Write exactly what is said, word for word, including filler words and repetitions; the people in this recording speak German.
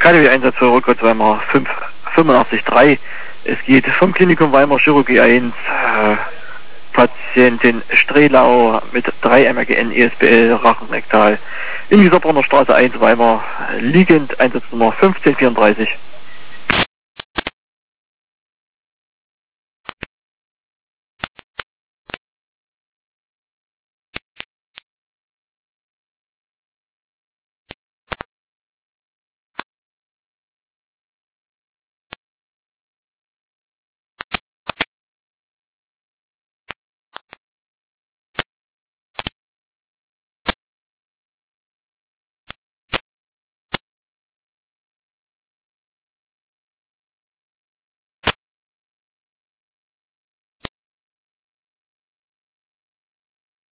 K D W-Einsatz für Rückwärts Weimar fünf fünfundachtzig drei. Es geht vom Klinikum Weimar Chirurgie eins, äh, Patientin Strehlau mit drei M R G N E S B L Rachenrektal in die Sorbronner Straße eins Weimar, liegend Einsatznummer fünfzehn vierunddreißig.